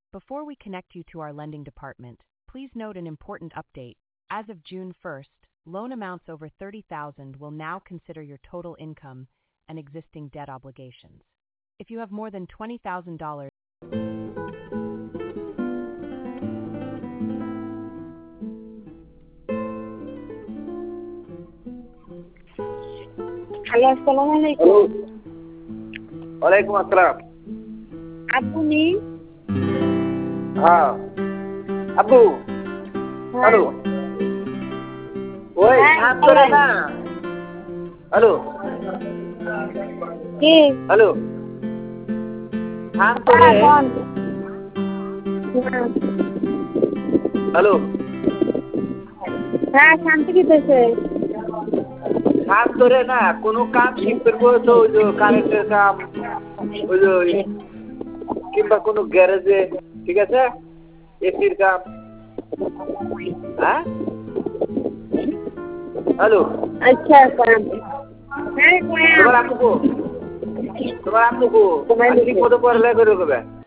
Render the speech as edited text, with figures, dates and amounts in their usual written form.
Before we connect you to our lending department, please note an important update. As of June 1st, loan amounts over $30,000 will now consider your total income and existing debt obligations. If you have more than $20,000, hello, আসসালামু আলাইকুম। ওয়ালাইকুম আসসালাম। আপনি? হ্যাঁ আব্বু। Hello ওই কাম করে না। হ্যালো কে? হ্যালো কাম করে। হ্যালো হ্যাঁ, শান্তি দিতেছে। কাম করে না, কোনো কাম শিখতে তো ওই যে কারেন্টের কাম, ওই যে কিংবা কোনো গ্যারেজে, ঠিক আছে, এসির কাম। হ্যাঁ হ্যালো আচ্ছা, হ্যাঁ, তোমার আম্মু কো? তোমার আম্মু কো? ঠিক মতো পড়ালেখা করে